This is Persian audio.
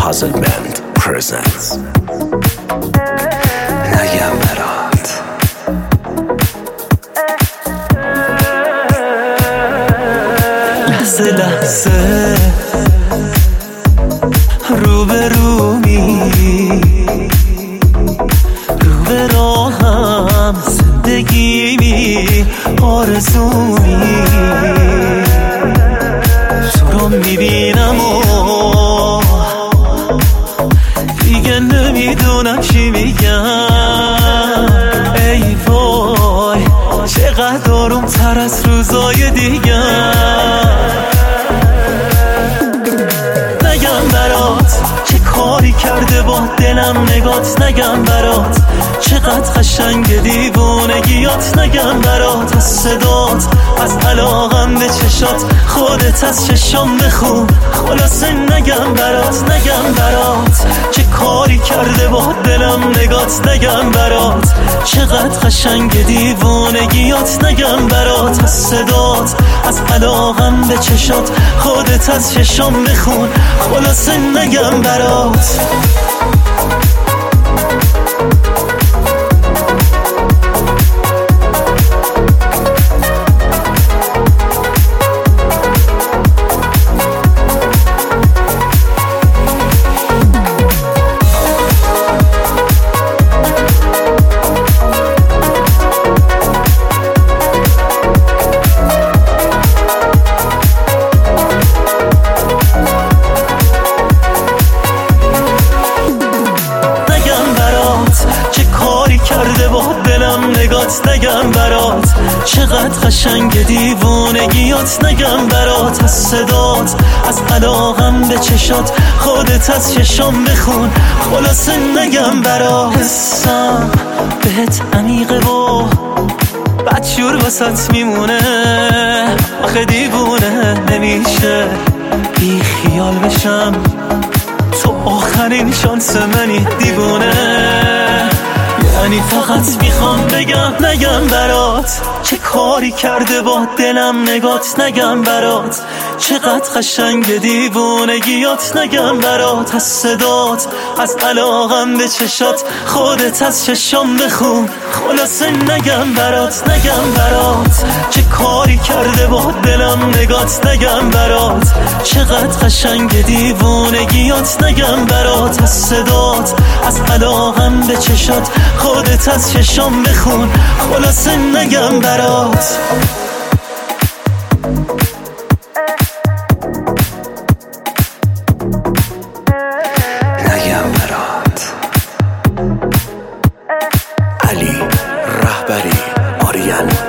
Puzzle Band presents نگم برات. لحظه لحظه روبرومی، رو به راهم زندگیمی، آرزومی، تو رو میبینم و دیگه نمیدونم چی میگم. ای وای چقدر آروم تر از روزای دیگه. نگم برات چه کاری کرده با دلم نگات، نگم برات چقدر قشنگ دیوونگیات، نگم برات از صدات، از علاقم به چشات، خودت از چشام بخون. خلاصه نگم برات، نگم برات چه کاری کرده با دلم نگات، نگم برات چقدر قشنگ دیوونگیات، نگم برات از صدات، از علاقم به چشات، خودت از چشام بخون. خلاصه نگم برات. کرده با دلم نگات، نگم برات چقدر قشنگ دیوونگیات، نگم برات از صدات، از علاقم به چشات، خودت از چشام بخون. خلاصه نگم برات. حسم بهت عمیقه و بدجور واسط میمونه، آخه دیوونه نمیشه بی خیال بشم، تو آخرین شانس منی دیوونه. یعنی فقط میخوام بگم نگم برات چه کاری کرده با دلم نگات، نگم برات چقدر قشنگ دیوونگیات، نگم برات از صدات، از علاقم به چشات، خودت از چشام بخون. خلاصه نگم برات، نگم برات چه کاری کرده با دلم نگات، نگم برات چقدر قشنگ دیوونگیات، نگم برات از صدات، از علاقم به چشات، خودت از چشام بخون. خلاصه نگم برات. نگم برات. علی رهبری، آریان